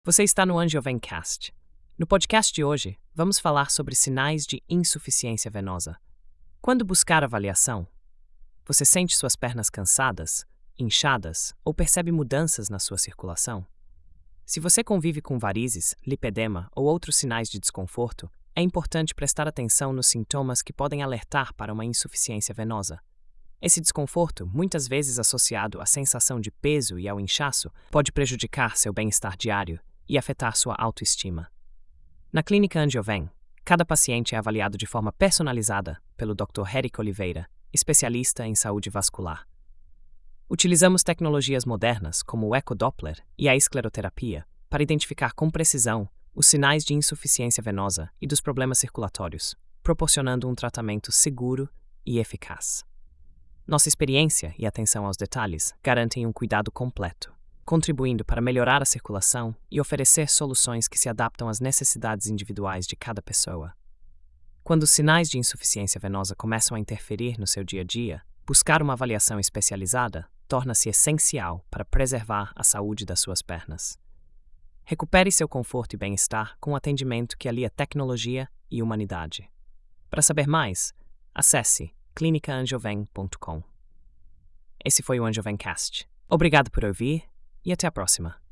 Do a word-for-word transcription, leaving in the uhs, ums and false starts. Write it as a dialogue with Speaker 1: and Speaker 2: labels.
Speaker 1: Você está no Angiovencast. No podcast de hoje, vamos falar sobre sinais de insuficiência venosa. Quando buscar avaliação, você sente suas pernas cansadas, inchadas ou percebe mudanças na sua circulação? Se você convive com varizes, lipedema ou outros sinais de desconforto, é importante prestar atenção nos sintomas que podem alertar para uma insuficiência venosa. Esse desconforto, muitas vezes associado à sensação de peso e ao inchaço, pode prejudicar seu bem-estar diário e afetar sua autoestima. Na Clínica Angioven, cada paciente é avaliado de forma personalizada pelo doutor Éric Oliveira, especialista em saúde vascular. Utilizamos tecnologias modernas como o ecodoppler e a escleroterapia para identificar com precisão os sinais de insuficiência venosa e dos problemas circulatórios, proporcionando um tratamento seguro e eficaz. Nossa experiência e atenção aos detalhes garantem um cuidado completo, contribuindo para melhorar a circulação e oferecer soluções que se adaptam às necessidades individuais de cada pessoa. Quando os sinais de insuficiência venosa começam a interferir no seu dia a dia, buscar uma avaliação especializada torna-se essencial para preservar a saúde das suas pernas. Recupere seu conforto e bem-estar com um atendimento que alia tecnologia e humanidade. Para saber mais, acesse clinica angioven ponto com. Esse foi o Angiovencast. Obrigado por ouvir e até a próxima.